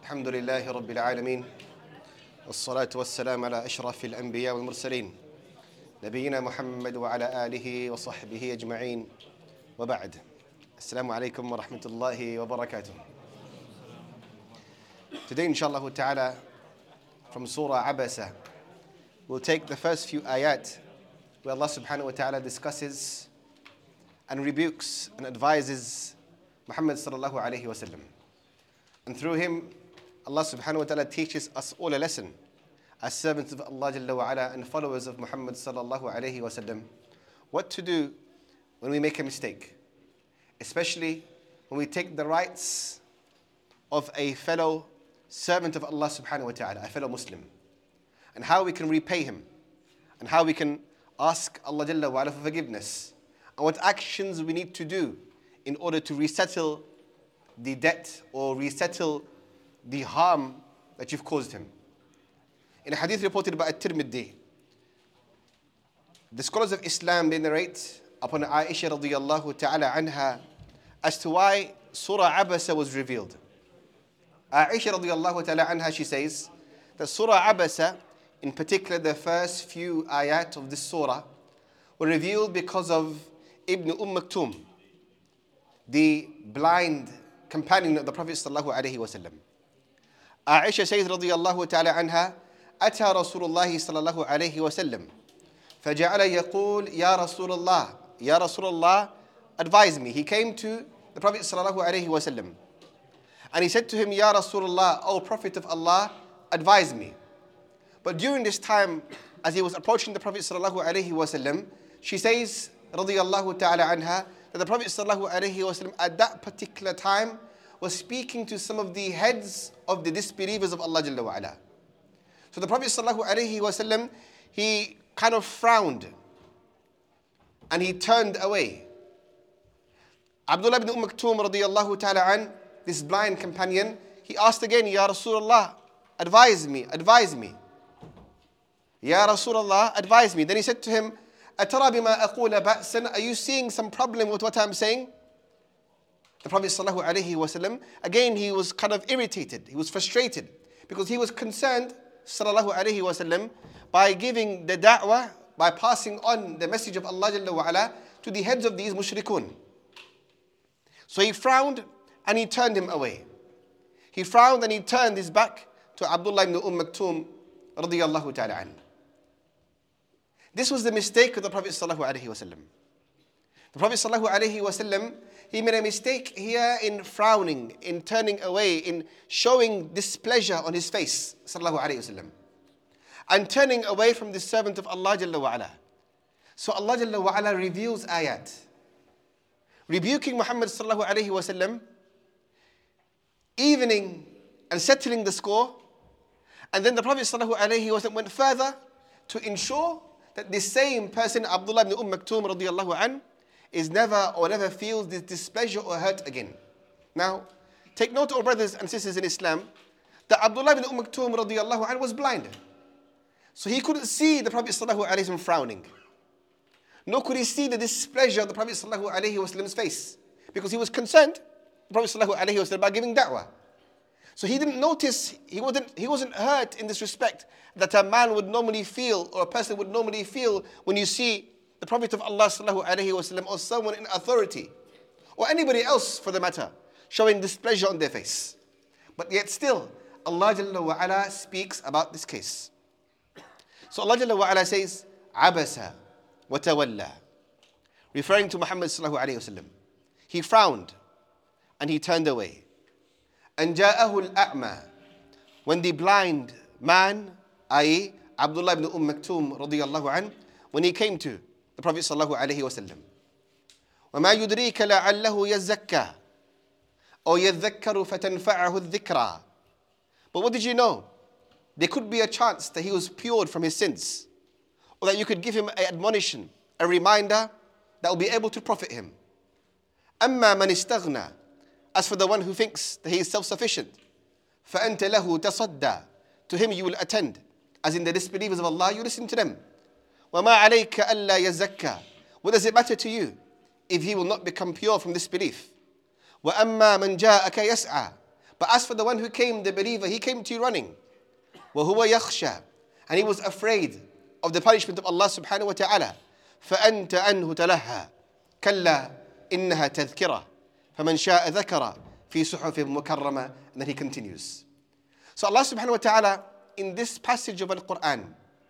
الحمد لله رب العالمين والصلاة والسلام على أشرف الأنبياء والمرسلين نبينا محمد وعلى آله وصحبه أجمعين وبعد السلام عليكم ورحمة الله وبركاته. Today inshallah ta'ala from Surah Abasa we'll take the first few ayat where Allah subhanahu wa ta'ala discusses and rebukes and advises Muhammad sallallahu alayhi wa sallam. And through him, Allah subhanahu wa ta'ala teaches us all a lesson as servants of Allah Jalla wa ala and followers of Muhammad sallallahu alayhi wa sallam, what to do when we make a mistake, especially when we take the rights of a fellow servant of Allah subhanahu wa ta'ala, a fellow Muslim, and how we can repay him, and how we can ask Allah Jalla wa ala for forgiveness, and what actions we need to do in order to resettle the debt or resettle the harm that you've caused him. In a hadith reported by At-Tirmidhi, the scholars of Islam, they narrate upon Aisha radiyallahu ta'ala anha as to why Surah Abasa was revealed. Aisha radiyallahu ta'ala anha, she says that Surah Abasa, in particular the first few ayat of this surah, were revealed because of Ibn Maktum, the blind companion of the Prophet sallallahu alaihi wasallam. Aisha says radiyallahu ta'ala anha, أتى رسول الله صلى الله عليه وسلم فجعل يقول يا رسول الله يا رسول الله advise me. He came to the Prophet sallallahu alaihi wasallam and he said to him, Ya Rasulullah, O Prophet of Allah, advise me. But during this time, as he was approaching the Prophet sallallahu alaihi wasallam, she says radiyallahu ta'ala anha that the Prophet sallallahu alaihi wasallam at that particular time was speaking to some of the heads of the disbelievers of Allah Jalla wa ala. So the Prophet sallallahu alaihi wasallam, he kind of frowned and he turned away. Abdullah ibn Maktum radiyallahu ta'ala an, this blind companion, he asked again, Ya Rasulullah, advise me, advise me. Ya Rasulullah, advise me. Then he said to him, أترى بما أقول بأسا, are you seeing some problem with what I'm saying? The Prophet sallallahu alaihi wasallam, again he was kind of irritated, he was frustrated because he was concerned sallallahu alaihi wasallam by giving the da'wah, by passing on the message of Allah Jalla wa ala to the heads of these mushrikun. So he frowned and he turned him away. He frowned and he turned his back to Abdullah ibn Maktum radiyallahu ta'ala an. This was the mistake of the Prophet sallallahu alaihi wasallam. The Prophet sallallahu alaihi wasallam, he made a mistake here in frowning, in turning away, in showing displeasure on his face, sallallahu alaihi wasallam, and turning away from the servant of Allah Jalla wa ala. So Allah Jalla wa ala reveals ayat, rebuking Muhammad sallallahu alaihi wasallam, evening and settling the score, and then the Prophet sallallahu alaihi wasallam went further to ensure that this same person, Abdullah ibn Maktum radiyallahu an, is never or never feels this displeasure or hurt again. Now, take note, all brothers and sisters in Islam, that Abdullah ibn Maktum radiyallahu an was blind. So he couldn't see the Prophet sallallahu alaihi wasallam frowning. Nor could he see the displeasure of the Prophet sallallahu alaihi wasallam's face. Because he was concerned, the Prophet sallallahu alaihi wasallam, about giving da'wah. So he didn't notice, he wasn't hurt in this respect that a man would normally feel, or a person would normally feel when you see the Prophet of Allah sallallahu alaihi wasallam or someone in authority, or anybody else for the matter, showing displeasure on their face. But yet still, Allah Jalla wa ala speaks about this case. So Allah Jalla wa ala says, Abasa wa tawalla, referring to Muhammad sallallahu alaihi wasallam. He frowned and he turned away. And ja'ahu al-a'ma, when the blind man, i.e. Abdullah ibn Maktum radiyallahu an, when he came to the Prophet sallallahu alaihi wasallam. وَمَا يُدْرِيكَ لَعَلَّهُ يَزَّكَّى أو يَذَّكَّرُ فَتَنْفَعَهُ الذِّكْرَى. But what did you know? There could be a chance that he was cured from his sins, or that you could give him an admonition, a reminder that will be able to profit him. أَمَّا مَنِ اسْتَغْنَى, as for the one who thinks that he is self-sufficient, فَأَنْتَ لَهُ تَصَدَّى, to him you will attend, as in the disbelievers of Allah, you listen to them. وَمَا عَلَيْكَ أَلَّا يَزَّكَّى, what does it matter to you if he will not become pure from this belief? وَأَمَّا مَنْ جَاءَكَ يَسْعَى, But as for the one who came, the believer, he came to you running. وَهُوَ يَخْشَى. And he was afraid of the punishment of Allah subhanahu wa ta'ala. فَأَنْتَ أَنْهُ تَلَهَّى كَلَّا إِنَّهَا تَذْكِرَةٌ فَمَنْ شَاءَ ذَكَرَ فِي صُحُفٍ مُكَرَّمَةٍ. And then he continues. So Allah subhanahu wa ta'ala, in this passage of Al-Quran,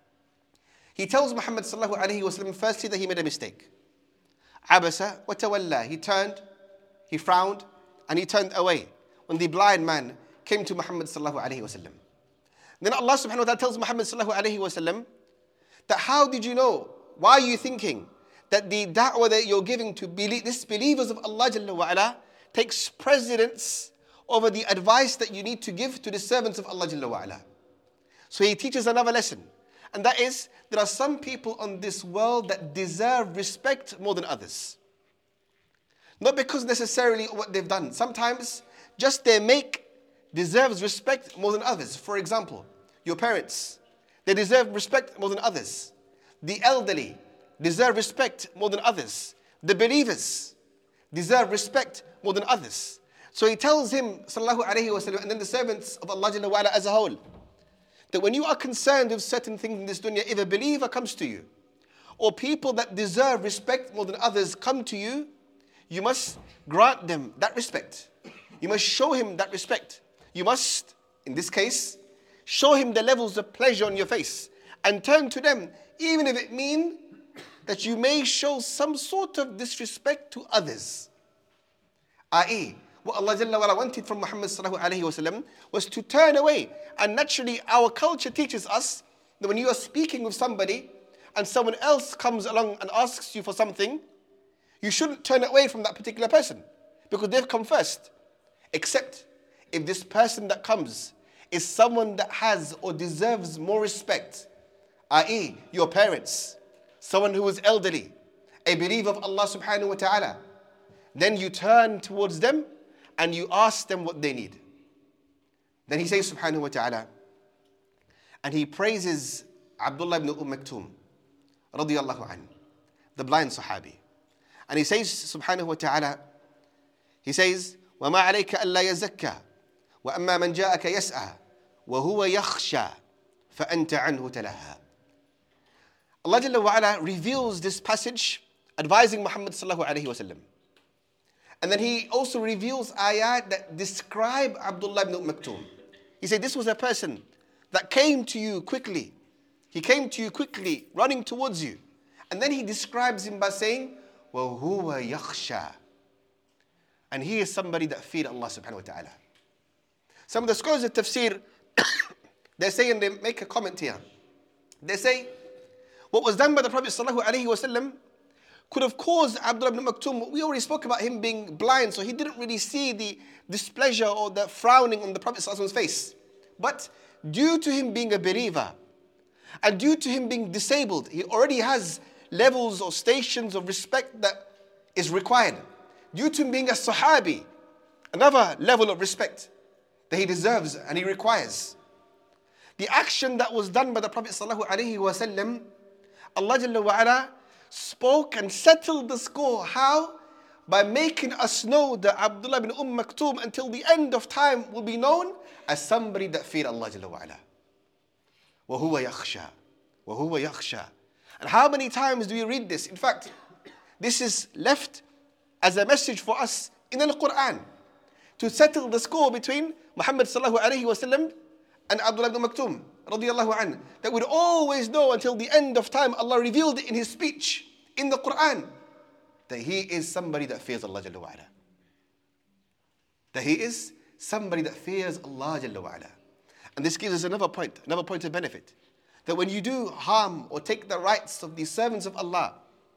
He tells Muhammad sallallahu alayhi wa sallam firstly that he made a mistake. عَبَسَ وَتَوَلَّى. He turned, he frowned, and he turned away when the blind man came to Muhammad sallallahu alayhi wa sallam. Then Allah subhanahu wa ta'ala tells Muhammad sallallahu alayhi wa sallam that how did you know, why are you thinking that the da'wah that you're giving to disbelievers of Allah Jalla wa ala takes precedence over the advice that you need to give to the servants of Allah Jalla wa ala. So he teaches another lesson, and that is there are some people on this world that deserve respect more than others. Not because necessarily what they've done. Sometimes just their make deserves respect more than others. For example, your parents, they deserve respect more than others. The elderly deserve respect more than others. The believers deserve respect more than others. So he tells him, sallallahu alayhi wa sallam, and then the servants of Allah Jalla wa ala as a whole, that when you are concerned with certain things in this dunya, if a believer comes to you, or people that deserve respect more than others come to you, you must grant them that respect. You must show him that respect. You must, in this case, show him the levels of pleasure on your face and turn to them, even if it means that you may show some sort of disrespect to others. I.e., what Allah Jalla wa ala wanted from Muhammad sallallahu alayhi wa sallam was to turn away. And naturally, our culture teaches us that when you are speaking with somebody and someone else comes along and asks you for something, you shouldn't turn away from that particular person because they've come first. Except if this person that comes is someone that has or deserves more respect, i.e., your parents, someone who is elderly, a believer of Allah subhanahu wa ta'ala, then you turn towards them and you ask them what they need. Then he says subhanahu wa ta'ala, and he praises Abdullah ibn Maktoum, radiyallahu anhu, the blind Sahabi. And he says subhanahu wa ta'ala, he says, وَمَا عَلَيْكَ أَلَّا يَزَكَّى وَأَمَّا مَنْ جَاءَكَ يَسْعَى وَهُوَ يَخْشَى فَأَنْتَ عَنْهُ تَلَهَّى. Allah Jalla wa ala reveals this passage advising Muhammad sallallahu alayhi wa sallam. And then he also reveals ayat that describe Abdullah ibn Maktoum. He said this was a person that came to you quickly. He came to you quickly, running towards you. And then he describes him by saying, وَهُوَ يَخْشَى. And he is somebody that feared Allah subhanahu wa ta'ala. Some of the scholars of tafsir, they say, and they make a comment here. They say, what was done by the Prophet sallallahu alaihi wasallam could have caused Abdullah ibn Maktoum. We already spoke about him being blind, so he didn't really see the displeasure or the frowning on the Prophet sallallahu alaihi wasallam's face. But due to him being a believer, and due to him being disabled, he already has levels or stations of respect that is required. Due to him being a Sahabi, another level of respect that he deserves and he requires. The action that was done by the Prophet sallallahu alaihi wasallam, Allah Jalla wa ala spoke and settled the score. How? By making us know that Abdullah ibn Maktoum until the end of time will be known as somebody that feared Allah Jalla wa ala. وَهُوَ يَخْشَى. وَهُوَ يَخْشَى. And how many times do we read this? In fact, this is left as a message for us in Al-Quran to settle the score between Muhammad sallallahu alayhi wa sallam and Abdullah ibn Maktoum radiyallahu anhu. That we'd always know until the end of time. Allah revealed it in his speech in the Quran that he is somebody that fears Allah Jalla wa ala. That he is somebody that fears Allah Jalla wa ala. And this gives us another point of benefit. That when you do harm or take the rights of the servants of Allah,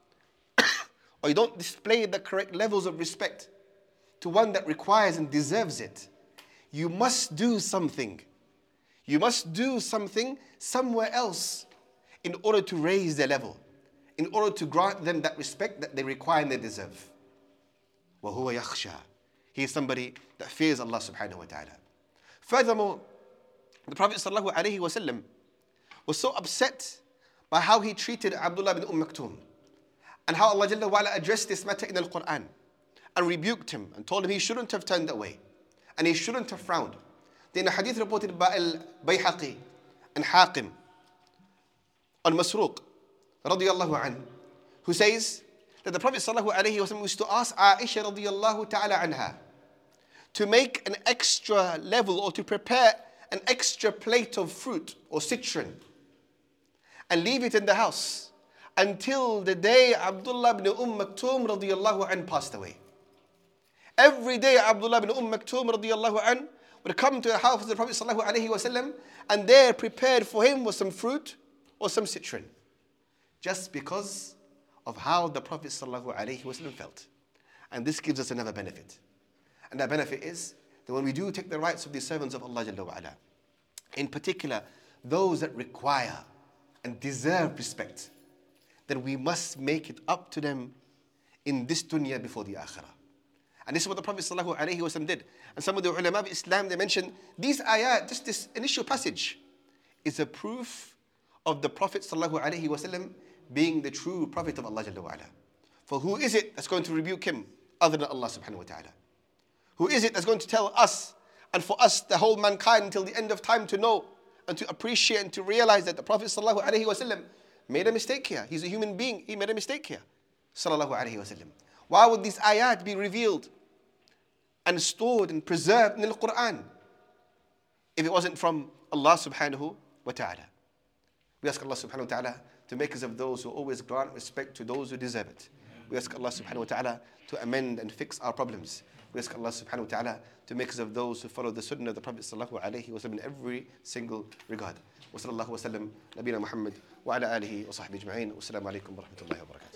or you don't display the correct levels of respect to one that requires and deserves it, you must do something. You must do something somewhere else in order to raise their level, in order to grant them that respect that they require and they deserve. وَهُوَ يَخْشَى. He is somebody that fears Allah subhanahu wa ta'ala. Furthermore, the Prophet sallallahu alaihi wasallam was so upset by how he treated Abdullah ibn Maktoum and how Allah Jalla wa ala addressed this matter in the Quran and rebuked him and told him he shouldn't have turned away and he shouldn't have frowned. Then a hadith reported by Al-Bayhaqi and Haqim on Masruq radiyallahu anhu, who says that the Prophet sallallahu alaihi wasallam used to ask Aisha radiyallahu ta'ala anha to make an extra level or to prepare an extra plate of fruit or citron and leave it in the house until the day Abdullah ibn Maktoum radiyallahu anhu passed away. Every day Abdullah ibn Maktoum radiyallahu anhu would come to the house of the Prophet sallallahu alaihi wasallam, and there prepared for him was some fruit or some citron, just because of how the Prophet sallallahu alaihi wasallam felt. And this gives us another benefit. And that benefit is that when we do take the rights of the servants of Allah Jalla wa'ala, in particular those that require and deserve respect, then we must make it up to them in this dunya before the akhirah. And this is what the Prophet sallallahu alaihi wasallam did. And some of the ulama of Islam, they mentioned these ayat, just this initial passage, is a proof of the Prophet sallallahu alaihi wasallam being the true Prophet of Allah Jalla wa'ala. For who is it that's going to rebuke him other than Allah subhanahu wa ta'ala? Who is it that's going to tell us and for us, the whole mankind until the end of time, to know and to appreciate and to realize that the Prophet sallallahu alaihi wasallam made a mistake here. He's a human being. He made a mistake here. Sallallahu alaihi wasallam. Why would these ayat be revealed and stored and preserved in the Quran if it wasn't from Allah subhanahu wa ta'ala? We ask Allah subhanahu wa ta'ala to make us of those who always grant respect to those who deserve it. We ask Allah subhanahu wa ta'ala to amend and fix our problems. We ask Allah subhanahu wa ta'ala to make us of those who follow the sunnah of the Prophet sallallahu alayhi wa sallam in every single regard. Wa sallallahu wa sallam nabina Muhammad wa ala alihi wa sahbihi ajma'in. Wassalamu alaikum wa rahmatullahi wa barakatuh.